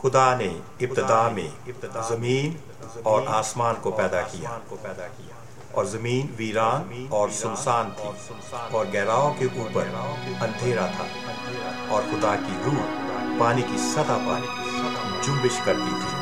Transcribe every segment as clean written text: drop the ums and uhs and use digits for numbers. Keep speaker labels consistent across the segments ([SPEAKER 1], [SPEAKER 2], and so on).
[SPEAKER 1] खुदा ने इब्तिदा में जमीन और आसमान को पैदा किया और जमीन वीरान और सुनसान थी और गहराओं के ऊपर अंधेरा था और खुदा की रूह पानी की सतह पर जुम्बिश करती थी।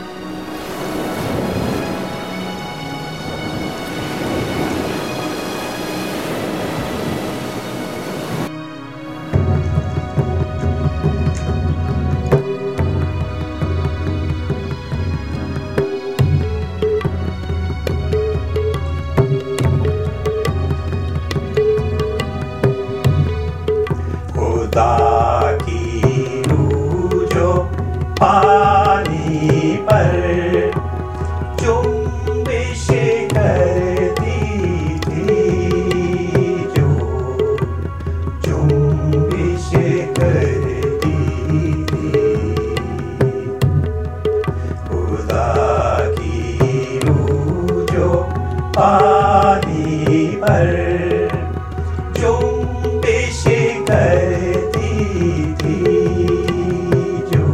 [SPEAKER 2] खुदा की रूह जो पानी पर जुम्बिश करती थी, जो जुम्बिश करती थी। खुदा की रूह जो पानी पर जुम्बिश करती थी, जो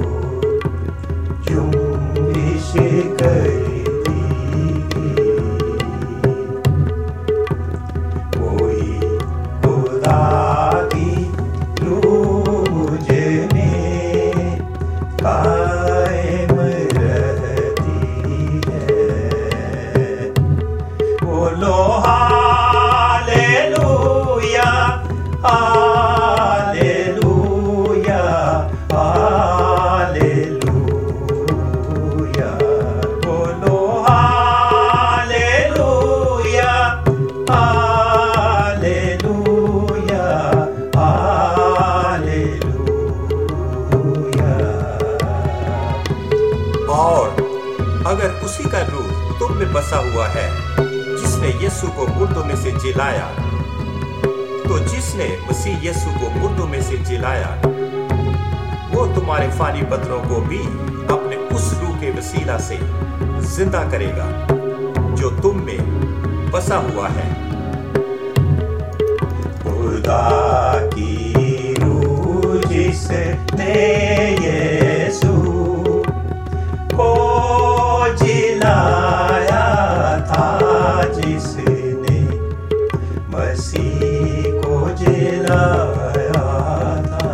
[SPEAKER 2] जुम्बिश करती थी। कोई खुदा की रूह मुझ में कायम रहती है। बोलो हालेलुया, हालेलुया, हालेलुया। बोलो हालेलुया, हालेलुया, हालेलुया।
[SPEAKER 1] और अगर उसी का रूह तुम में बसा हुआ है जिसने यीशु को मुर्दों में से जिलाया, तो जिसने मसीह यीशु को मुर्दों में से जिलाया वो तुम्हारे फानी पत्रों को भी अपने उस रूह के वसीला से जिंदा करेगा जो तुम में बसा हुआ है।
[SPEAKER 2] खुदा की रूह जिसने यीशु को जिलाया था, जिसने मसीह को जिलाया था।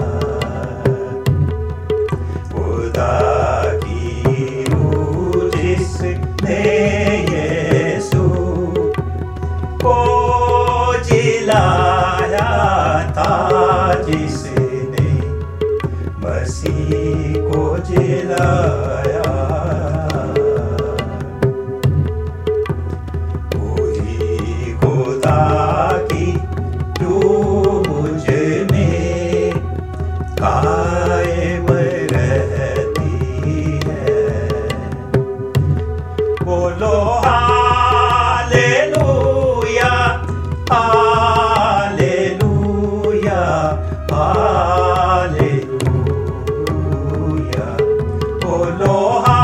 [SPEAKER 2] खुदा की रूह जिसने यीशु को जिलाया था, जिसने मसीह को जिलाया। कायम रहती है। बोलो हालेलुया, हालेलुया, हालेलुया। बोलो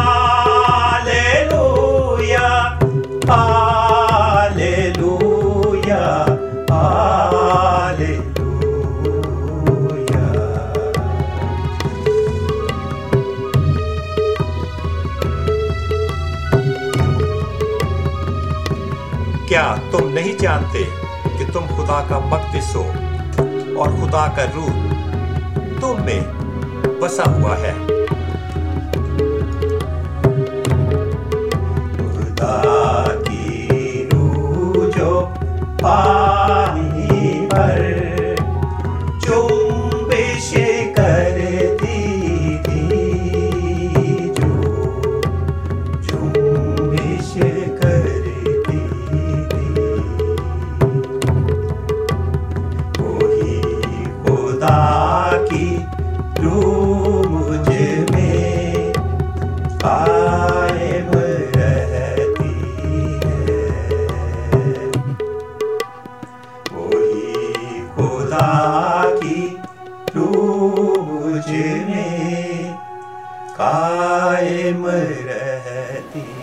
[SPEAKER 2] हालेलुया, हालेलुया, हालेलुया।
[SPEAKER 1] क्या तुम नहीं जानते कि तुम खुदा का मक़दिस हो और खुदा का रूह तुम में बसा हुआ है?
[SPEAKER 2] खुदा की रूह जो पानी पर जुम्बिश करती थी, जो जुम्बिश करती थी। वही खुदा की रूह मुझ में कायम रहती है। वही खुदा की रूह मुझ में कायम रहती